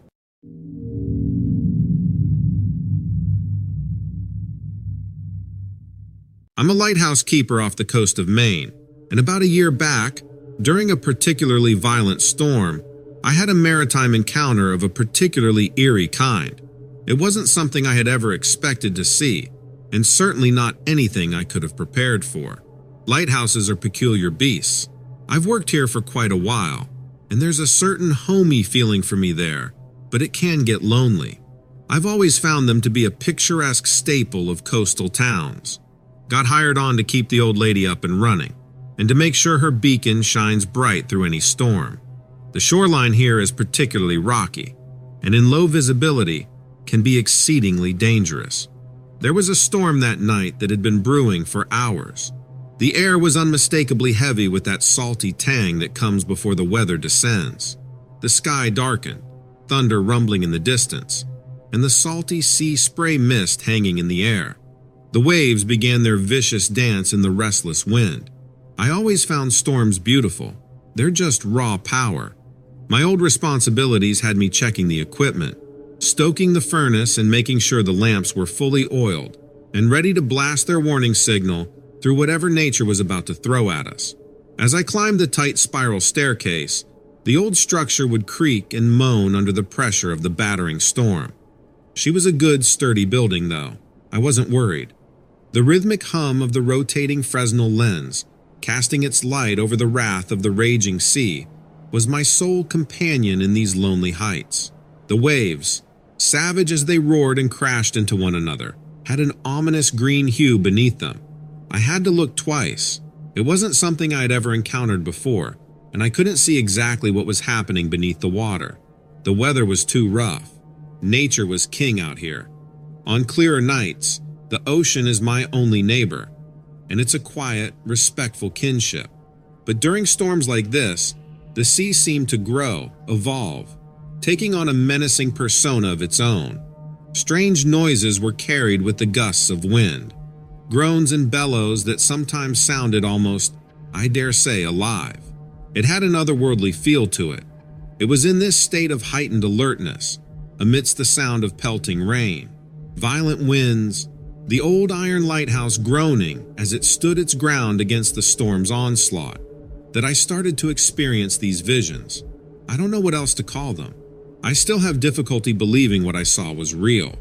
I'm a lighthouse keeper off the coast of Maine, and about a year back, during a particularly violent storm, I had a maritime encounter of a particularly eerie kind. It wasn't something I had ever expected to see, and certainly not anything I could have prepared for. Lighthouses are peculiar beasts. I've worked here for quite a while, and there's a certain homey feeling for me there, but it can get lonely. I've always found them to be a picturesque staple of coastal towns. Got hired on to keep the old lady up and running, and to make sure her beacon shines bright through any storm. The shoreline here is particularly rocky, and in low visibility can be exceedingly dangerous. There was a storm that night that had been brewing for hours. The air was unmistakably heavy with that salty tang that comes before the weather descends. The sky darkened, thunder rumbling in the distance, and the salty sea spray mist hanging in the air. The waves began their vicious dance in the restless wind. I always found storms beautiful. They're just raw power. My old responsibilities had me checking the equipment, stoking the furnace and making sure the lamps were fully oiled and ready to blast their warning signal through whatever nature was about to throw at us. As I climbed the tight spiral staircase, the old structure would creak and moan under the pressure of the battering storm. She was a good, sturdy building, though. I wasn't worried. The rhythmic hum of the rotating Fresnel lens, casting its light over the wrath of the raging sea, was my sole companion in these lonely heights. The waves, savage as they roared and crashed into one another, had an ominous green hue beneath them. I had to look twice. It wasn't something I had ever encountered before, and I couldn't see exactly what was happening beneath the water. The weather was too rough. Nature was king out here. On clearer nights, the ocean is my only neighbor, and it's a quiet, respectful kinship. But during storms like this, the sea seemed to grow, evolve, taking on a menacing persona of its own. Strange noises were carried with the gusts of wind, groans and bellows that sometimes sounded almost, I dare say, alive. It had an otherworldly feel to it. It was in this state of heightened alertness, amidst the sound of pelting rain, violent winds, the old iron lighthouse groaning as it stood its ground against the storm's onslaught, that I started to experience these visions. I don't know what else to call them. I still have difficulty believing what I saw was real.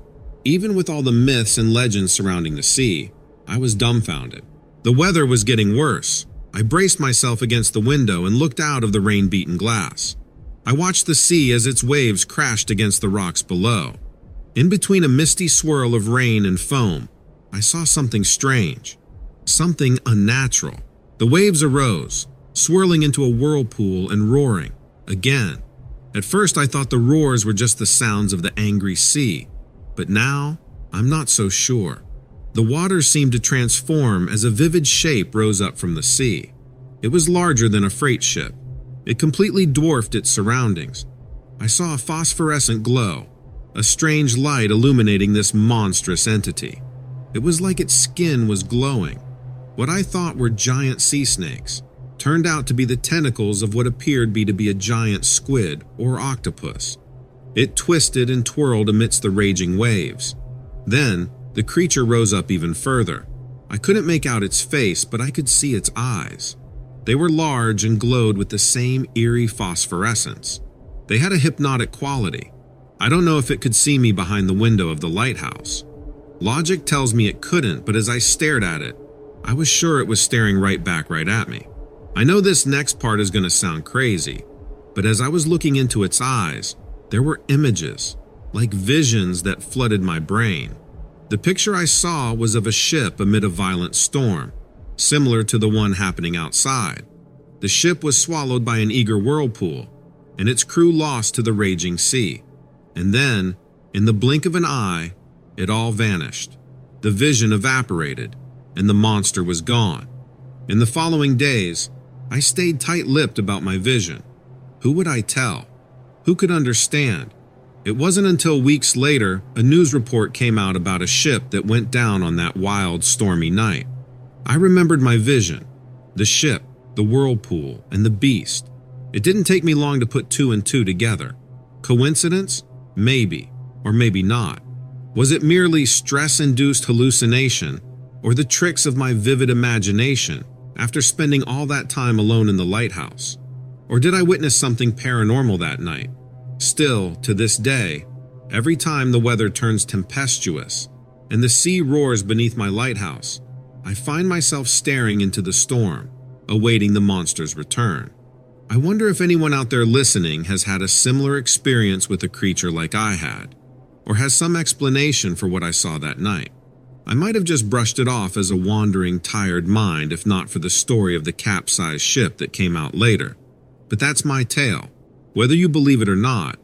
Even with all the myths and legends surrounding the sea, I was dumbfounded. The weather was getting worse. I braced myself against the window and looked out of the rain-beaten glass. I watched the sea as its waves crashed against the rocks below. In between a misty swirl of rain and foam, I saw something strange, something unnatural. The waves arose, swirling into a whirlpool and roaring again. At first, I thought the roars were just the sounds of the angry sea, but now I'm not so sure. The water seemed to transform as a vivid shape rose up from the sea. It was larger than a freight ship. It completely dwarfed its surroundings. I saw a phosphorescent glow, a strange light illuminating this monstrous entity. It was like its skin was glowing. What I thought were giant sea snakes turned out to be the tentacles of what appeared to be a giant squid or octopus. It twisted and twirled amidst the raging waves. Then, the creature rose up even further. I couldn't make out its face, but I could see its eyes. They were large and glowed with the same eerie phosphorescence. They had a hypnotic quality. I don't know if it could see me behind the window of the lighthouse. Logic tells me it couldn't, but as I stared at it, I was sure it was staring right back right at me. I know this next part is going to sound crazy, but as I was looking into its eyes, there were images, like visions that flooded my brain. The picture I saw was of a ship amid a violent storm, similar to the one happening outside. The ship was swallowed by an eager whirlpool, and its crew lost to the raging sea. And then, in the blink of an eye, it all vanished. The vision evaporated, and the monster was gone. In the following days, I stayed tight-lipped about my vision. Who would I tell? Who could understand? It wasn't until weeks later a news report came out about a ship that went down on that wild, stormy night. I remembered my vision, the ship, the whirlpool, and the beast. It didn't take me long to put two and two together. Coincidence? Maybe, or maybe not. Was it merely stress-induced hallucination, or the tricks of my vivid imagination after spending all that time alone in the lighthouse? Or did I witness something paranormal that night? Still, to this day, every time the weather turns tempestuous and the sea roars beneath my lighthouse, I find myself staring into the storm, awaiting the monster's return. I wonder if anyone out there listening has had a similar experience with a creature like I had, or has some explanation for what I saw that night. I might have just brushed it off as a wandering, tired mind if not for the story of the capsized ship that came out later. But that's my tale, whether you believe it or not.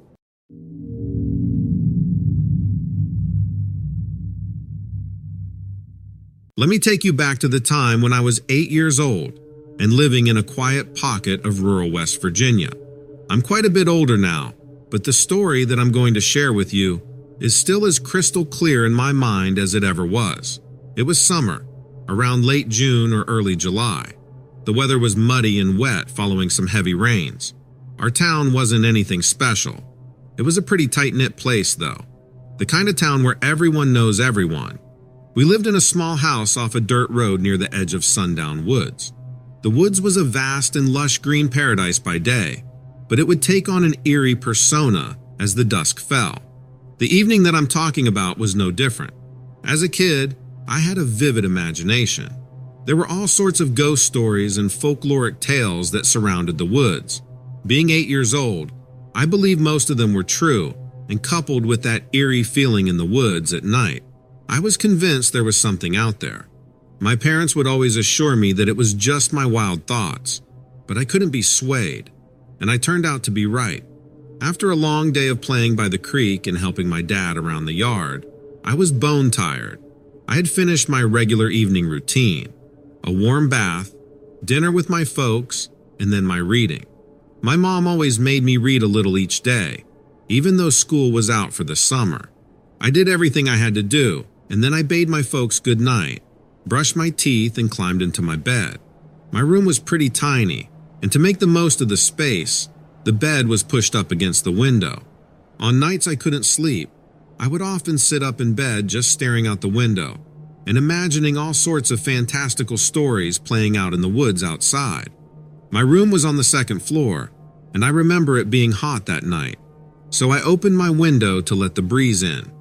Let me take you back to the time when I was 8 years old and living in a quiet pocket of rural West Virginia. I'm quite a bit older now, but the story that I'm going to share with you is still as crystal clear in my mind as it ever was. It was summer, around late June or early July. The weather was muddy and wet following some heavy rains. Our town wasn't anything special. It was a pretty tight-knit place, though. The kind of town where everyone knows everyone. We lived in a small house off a dirt road near the edge of Sundown Woods. The woods was a vast and lush green paradise by day, but it would take on an eerie persona as the dusk fell. The evening that I'm talking about was no different. As a kid, I had a vivid imagination. There were all sorts of ghost stories and folkloric tales that surrounded the woods. Being 8 years old, I believe most of them were true, and coupled with that eerie feeling in the woods at night, I was convinced there was something out there. My parents would always assure me that it was just my wild thoughts, but I couldn't be swayed, and I turned out to be right. After a long day of playing by the creek and helping my dad around the yard, I was bone tired. I had finished my regular evening routine, a warm bath, dinner with my folks, and then my reading. My mom always made me read a little each day, even though school was out for the summer. I did everything I had to do, and then I bade my folks good night, brushed my teeth, and climbed into my bed. My room was pretty tiny, and to make the most of the space, the bed was pushed up against the window. On nights I couldn't sleep, I would often sit up in bed just staring out the window and imagining all sorts of fantastical stories playing out in the woods outside. My room was on the second floor, and I remember it being hot that night, so I opened my window to let the breeze in.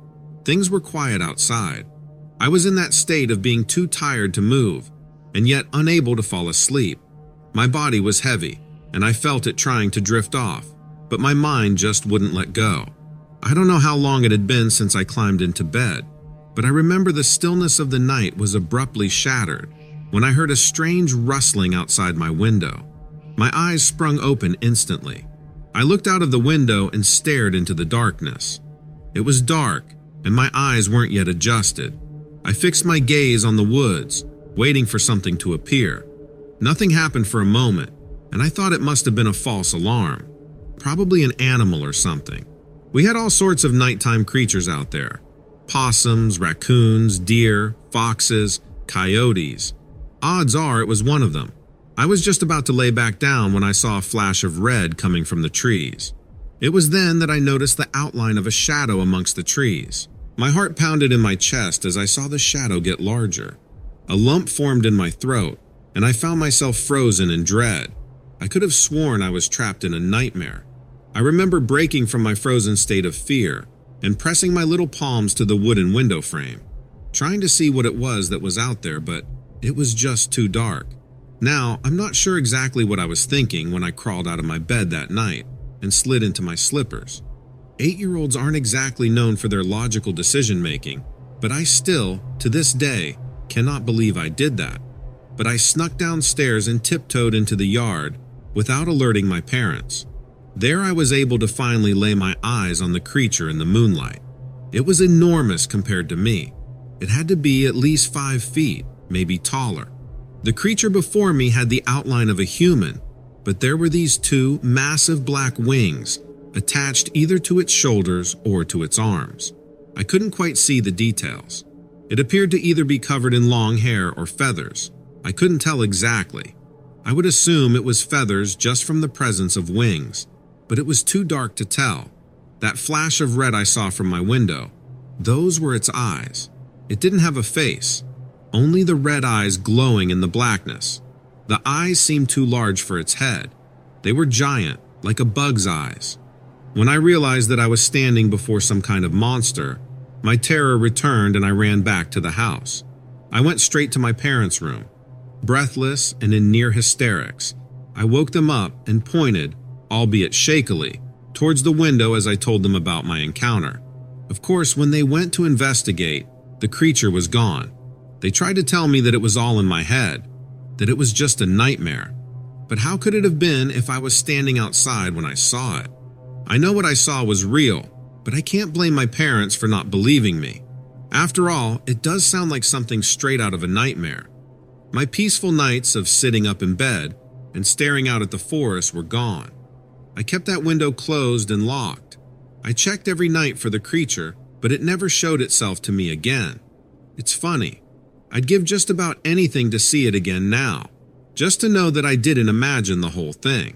Things were quiet outside. I was in that state of being too tired to move, and yet unable to fall asleep. My body was heavy, and I felt it trying to drift off, but my mind just wouldn't let go. I don't know how long it had been since I climbed into bed, but I remember the stillness of the night was abruptly shattered when I heard a strange rustling outside my window. My eyes sprung open instantly. I looked out of the window and stared into the darkness. It was dark, and my eyes weren't yet adjusted. I fixed my gaze on the woods, waiting for something to appear. Nothing happened for a moment, and I thought it must have been a false alarm. Probably an animal or something. We had all sorts of nighttime creatures out there. Possums, raccoons, deer, foxes, coyotes. Odds are it was one of them. I was just about to lay back down when I saw a flash of red coming from the trees. It was then that I noticed the outline of a shadow amongst the trees. My heart pounded in my chest as I saw the shadow get larger. A lump formed in my throat, and I found myself frozen in dread. I could have sworn I was trapped in a nightmare. I remember breaking from my frozen state of fear and pressing my little palms to the wooden window frame, trying to see what it was that was out there, but it was just too dark. Now, I'm not sure exactly what I was thinking when I crawled out of my bed that night and slid into my slippers. 8-year-olds aren't exactly known for their logical decision-making, but I still, to this day, cannot believe I did that. But I snuck downstairs and tiptoed into the yard without alerting my parents. There I was able to finally lay my eyes on the creature in the moonlight. It was enormous compared to me. It had to be at least 5 feet, maybe taller. The creature before me had the outline of a human, but there were these 2 massive black wings attached either to its shoulders or to its arms. I couldn't quite see the details. It appeared to either be covered in long hair or feathers. I couldn't tell exactly. I would assume it was feathers just from the presence of wings, but it was too dark to tell. That flash of red I saw from my window, those were its eyes. It didn't have a face. Only the red eyes glowing in the blackness. The eyes seemed too large for its head. They were giant, like a bug's eyes. When I realized that I was standing before some kind of monster, my terror returned and I ran back to the house. I went straight to my parents' room. Breathless and in near hysterics, I woke them up and pointed, albeit shakily, towards the window as I told them about my encounter. Of course, when they went to investigate, the creature was gone. They tried to tell me that it was all in my head, that it was just a nightmare. But how could it have been if I was standing outside when I saw it? I know what I saw was real, but I can't blame my parents for not believing me. After all, it does sound like something straight out of a nightmare. My peaceful nights of sitting up in bed and staring out at the forest were gone. I kept that window closed and locked. I checked every night for the creature, but it never showed itself to me again. It's funny. I'd give just about anything to see it again now, just to know that I didn't imagine the whole thing.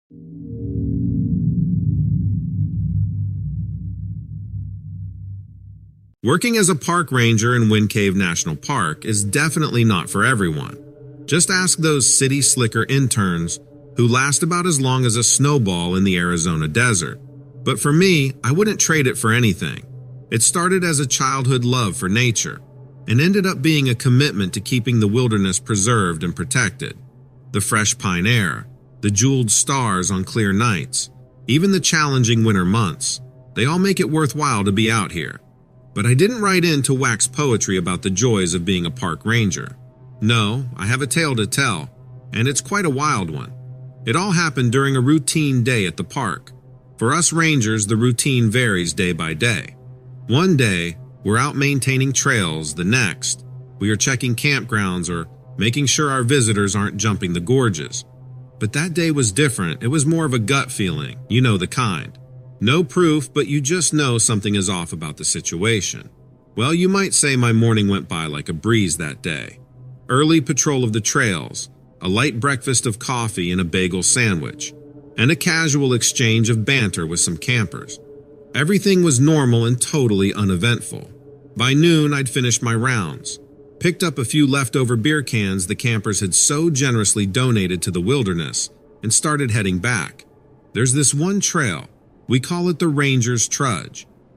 Working as a park ranger in Wind Cave National Park is definitely not for everyone. Just ask those city slicker interns who last about as long as a snowball in the Arizona desert. But for me, I wouldn't trade it for anything. It started as a childhood love for nature and ended up being a commitment to keeping the wilderness preserved and protected. The fresh pine air, the jeweled stars on clear nights, even the challenging winter months, they all make it worthwhile to be out here. But I didn't write in to wax poetry about the joys of being a park ranger. No, I have a tale to tell, and it's quite a wild one. It all happened during a routine day at the park. For us rangers, the routine varies day by day. One day, we're out maintaining trails. The next, we are checking campgrounds or making sure our visitors aren't jumping the gorges. But that day was different. It was more of a gut feeling, you know the kind. No proof, but you just know something is off about the situation. Well, you might say my morning went by like a breeze that day. Early patrol of the trails, a light breakfast of coffee and a bagel sandwich, and a casual exchange of banter with some campers. Everything was normal and totally uneventful. By noon, I'd finished my rounds, picked up a few leftover beer cans the campers had so generously donated to the wilderness, and started heading back. There's this one trail. We call it the Ranger's Trudge.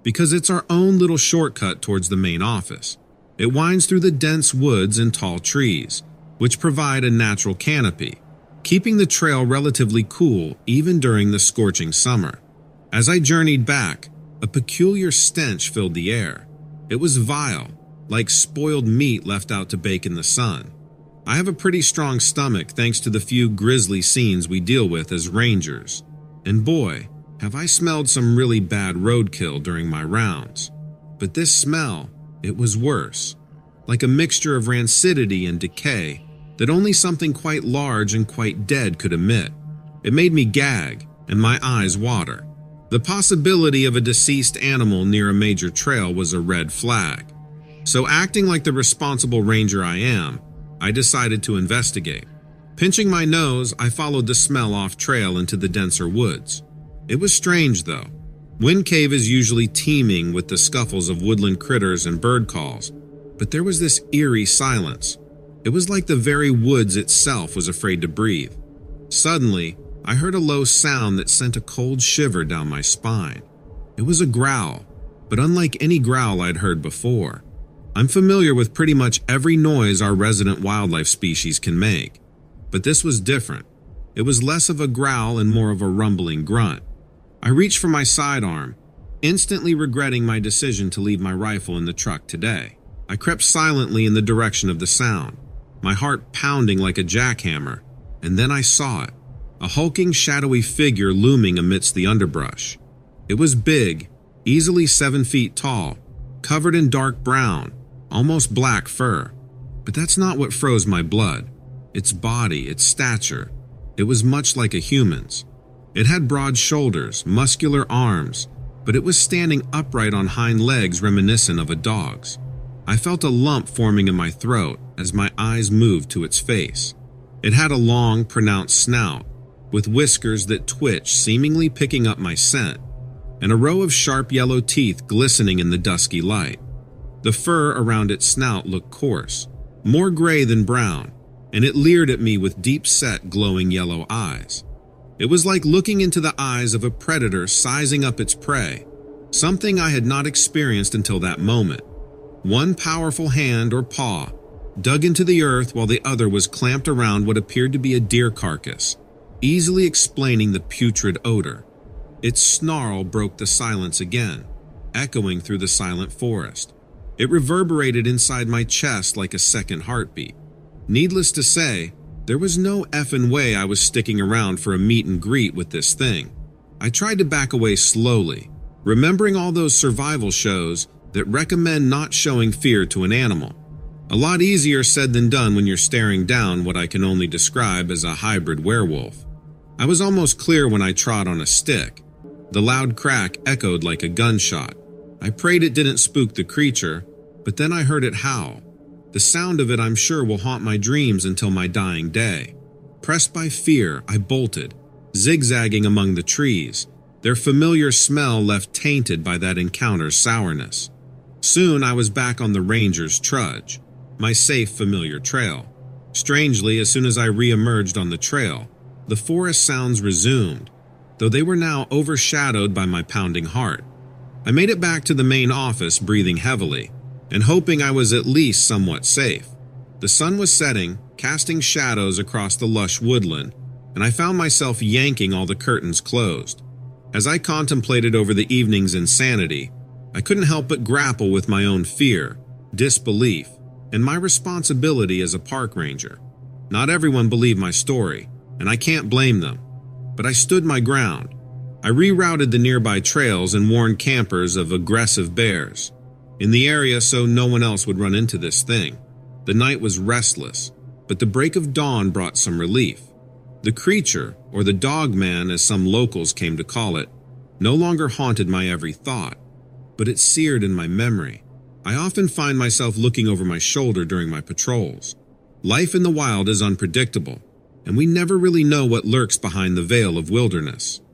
because it's our own little shortcut towards the main office. It winds through the dense woods and tall trees, which provide a natural canopy, keeping the trail relatively cool even during the scorching summer. As I journeyed back, a peculiar stench filled the air. It was vile, like spoiled meat left out to bake in the sun. I have a pretty strong stomach thanks to the few grisly scenes we deal with as rangers. And boy, have I smelled some really bad roadkill during my rounds. But this smell, it was worse. Like a mixture of rancidity and decay that only something quite large and quite dead could emit. It made me gag and my eyes water. The possibility of a deceased animal near a major trail was a red flag. So acting like the responsible ranger I am, I decided to investigate. Pinching my nose, I followed the smell off trail into the denser woods. It was strange though. Wind Cave is usually teeming with the scuffles of woodland critters and bird calls, but there was this eerie silence. It was like the very woods itself was afraid to breathe. Suddenly, I heard a low sound that sent a cold shiver down my spine. It was a growl, but unlike any growl I'd heard before. I'm familiar with pretty much every noise our resident wildlife species can make, but this was different. It was less of a growl and more of a rumbling grunt. I reached for my sidearm, instantly regretting my decision to leave my rifle in the truck today. I crept silently in the direction of the sound, my heart pounding like a jackhammer, and then I saw it. A hulking, shadowy figure looming amidst the underbrush. It was big, easily 7 feet tall, covered in dark brown, almost black fur. But that's not what froze my blood. Its body, its stature. It was much like a human's. It had broad shoulders, muscular arms, but it was standing upright on hind legs reminiscent of a dog's. I felt a lump forming in my throat as my eyes moved to its face. It had a long, pronounced snout, with whiskers that twitched, seemingly picking up my scent, and a row of sharp yellow teeth glistening in the dusky light. The fur around its snout looked coarse, more gray than brown, and it leered at me with deep-set, glowing yellow eyes. It was like looking into the eyes of a predator sizing up its prey, something I had not experienced until that moment. One powerful hand or paw dug into the earth while the other was clamped around what appeared to be a deer carcass, easily explaining the putrid odor. Its snarl broke the silence again, echoing through the silent forest. It reverberated inside my chest like a second heartbeat. Needless to say, there was no effing way I was sticking around for a meet and greet with this thing. I tried to back away slowly, remembering all those survival shows that recommend not showing fear to an animal. A lot easier said than done when you're staring down what I can only describe as a hybrid werewolf. I was almost clear when I trod on a stick. The loud crack echoed like a gunshot. I prayed it didn't spook the creature, but then I heard it howl. The sound of it I'm sure will haunt my dreams until my dying day. Pressed by fear, I bolted, zigzagging among the trees, their familiar smell left tainted by that encounter's sourness. Soon I was back on the ranger's trudge, my safe, familiar trail. Strangely, as soon as I re-emerged on the trail, the forest sounds resumed, though they were now overshadowed by my pounding heart. I made it back to the main office breathing heavily, and hoping I was at least somewhat safe. The sun was setting, casting shadows across the lush woodland, and I found myself yanking all the curtains closed. As I contemplated over the evening's insanity, I couldn't help but grapple with my own fear, disbelief, and my responsibility as a park ranger. Not everyone believed my story, and I can't blame them. But I stood my ground. I rerouted the nearby trails and warned campers of aggressive bears in the area so no one else would run into this thing. The night was restless, but the break of dawn brought some relief. The creature, or the dog man as some locals came to call it, no longer haunted my every thought, but it seared in my memory. I often find myself looking over my shoulder during my patrols. Life in the wild is unpredictable, and we never really know what lurks behind the veil of wilderness.